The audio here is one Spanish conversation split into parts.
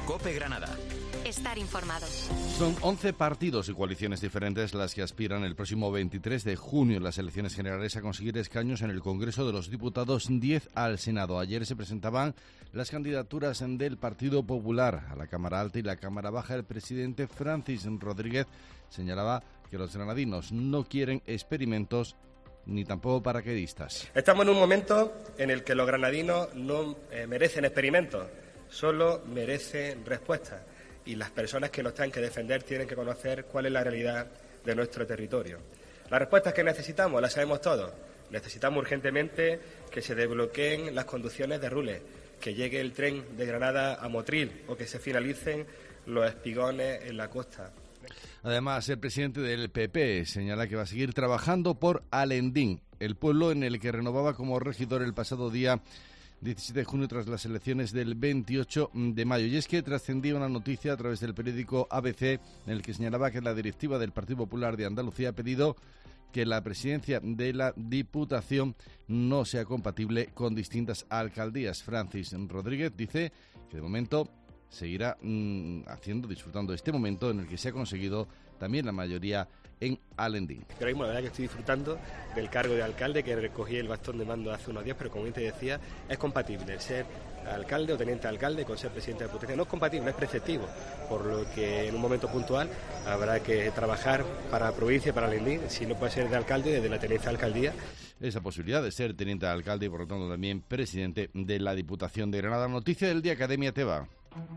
COPE Granada. Estar informado. Son 11 partidos y coaliciones diferentes las que aspiran el próximo 23 de junio en las elecciones generales a conseguir escaños en el Congreso de los Diputados, 10 al Senado. Ayer se presentaban las candidaturas del Partido Popular a la Cámara Alta y la Cámara Baja. El presidente Francis Rodríguez señalaba que los granadinos no quieren experimentos ni tampoco paracaidistas. Estamos en un momento en el que los granadinos no merecen experimentos, solo merecen respuestas. Y las personas que los tengan que defender tienen que conocer cuál es la realidad de nuestro territorio. Las respuestas que necesitamos las sabemos todos. Necesitamos urgentemente que se desbloqueen las conducciones de Rules, que llegue el tren de Granada a Motril o que se finalicen los espigones en la costa. Además, el presidente del PP señala que va a seguir trabajando por Alendín, el pueblo en el que renovaba como regidor el pasado día 17 de junio tras las elecciones del 28 de mayo. Y es que trascendía una noticia a través del periódico ABC en el que señalaba que la directiva del Partido Popular de Andalucía ha pedido que la presidencia de la Diputación no sea compatible con distintas alcaldías. Francis Rodríguez dice que de momento seguirá disfrutando de este momento en el que se ha conseguido también la mayoría en Alendín. Pero mismo la verdad que estoy disfrutando del cargo de alcalde, que recogí el bastón de mando hace unos días, pero como bien te decía, es compatible el ser alcalde o teniente alcalde con ser presidente de la Diputación. No es compatible, es preceptivo, por lo que en un momento puntual habrá que trabajar para la provincia, para Alendín, si no puede ser de alcalde, desde la tenencia de alcaldía. Esa posibilidad de ser teniente de alcalde y por lo tanto también presidente de la Diputación de Granada. Noticia del día, Academia Teba.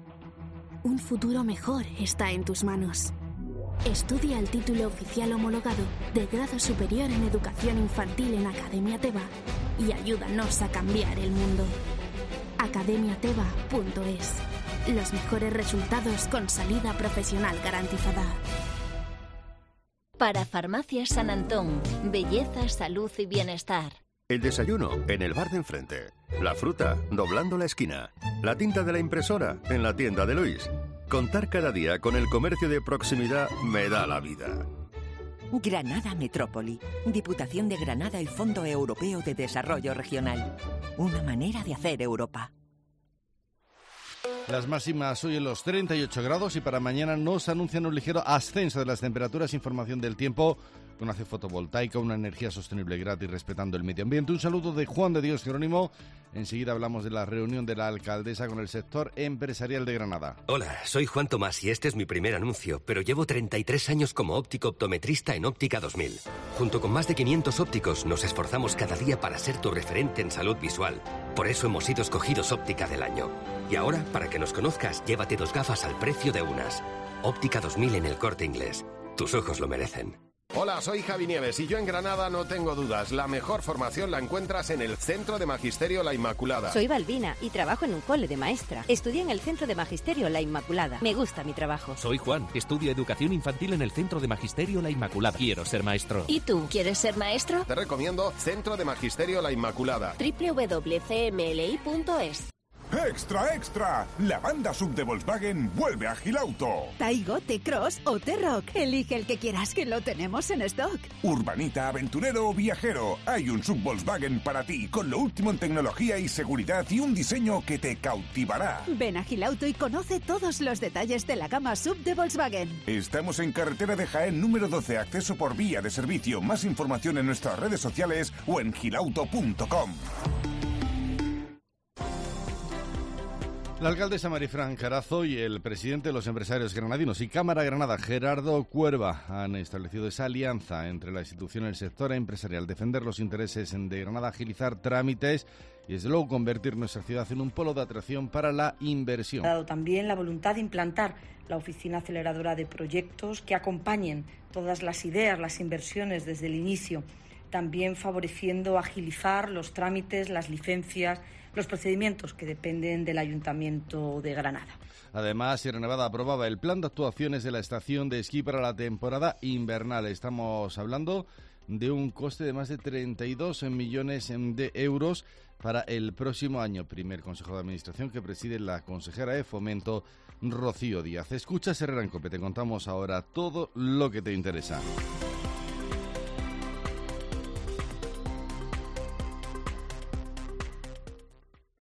Un futuro mejor está en tus manos. Estudia el título oficial homologado de grado superior en educación infantil en Academia Teba y ayúdanos a cambiar el mundo. academiateba.es. Los mejores resultados con salida profesional garantizada. Para Farmacias San Antón, belleza, salud y bienestar. El desayuno en el bar de enfrente. La fruta doblando la esquina. La tinta de la impresora en la tienda de Luis. Contar cada día con el comercio de proximidad me da la vida. Granada Metrópoli, Diputación de Granada y Fondo Europeo de Desarrollo Regional. Una manera de hacer Europa. Las máximas hoy en los 38 grados y para mañana nos anuncian un ligero ascenso de las temperaturas. Información del tiempo con ACE Fotovoltaica, una energía sostenible gratis respetando el medio ambiente. Un saludo de Juan de Dios Jerónimo. Enseguida hablamos de la reunión de la alcaldesa con el sector empresarial de Granada. Hola, soy Juan Tomás y este es mi primer anuncio, pero llevo 33 años como óptico optometrista en Óptica 2000. Junto con más de 500 ópticos nos esforzamos cada día para ser tu referente en salud visual. Por eso hemos sido escogidos Óptica del Año. Y ahora, para que nos conozcas, llévate 2 gafas al precio de unas. Óptica 2000 en El Corte Inglés. Tus ojos lo merecen. Hola, soy Javi Nieves y yo en Granada no tengo dudas. La mejor formación la encuentras en el Centro de Magisterio La Inmaculada. Soy Balbina y trabajo en un cole de maestra. Estudié en el Centro de Magisterio La Inmaculada. Me gusta mi trabajo. Soy Juan. Estudio Educación Infantil en el Centro de Magisterio La Inmaculada. Quiero ser maestro. ¿Y tú quieres ser maestro? Te recomiendo Centro de Magisterio La Inmaculada. www.cmli.es. ¡Extra, extra! La banda sub de Volkswagen vuelve a Gilauto. Taigo, T-Cross o T-Rock. Elige el que quieras, que lo tenemos en stock. Urbanita, aventurero o viajero. Hay un sub Volkswagen para ti, con lo último en tecnología y seguridad y un diseño que te cautivará. Ven a Gilauto y conoce todos los detalles de la gama sub de Volkswagen. Estamos en carretera de Jaén número 12, acceso por vía de servicio. Más información en nuestras redes sociales o en gilauto.com. La alcaldesa Marifran Carazo y el presidente de los empresarios granadinos y Cámara Granada, Gerardo Cuerva, han establecido esa alianza entre la institución y el sector empresarial, defender los intereses de Granada, agilizar trámites y desde luego convertir nuestra ciudad en un polo de atracción para la inversión. Ha dado también la voluntad de implantar la oficina aceleradora de proyectos que acompañen todas las ideas, las inversiones desde el inicio, también favoreciendo agilizar los trámites, las licencias, los procedimientos que dependen del Ayuntamiento de Granada. Además, Sierra Nevada aprobaba el plan de actuaciones de la estación de esquí para la temporada invernal. Estamos hablando de un coste de más de 32 millones de euros para el próximo año. Primer Consejo de Administración que preside la consejera de Fomento, Rocío Díaz. Escucha Herrera en COPE, te contamos ahora todo lo que te interesa.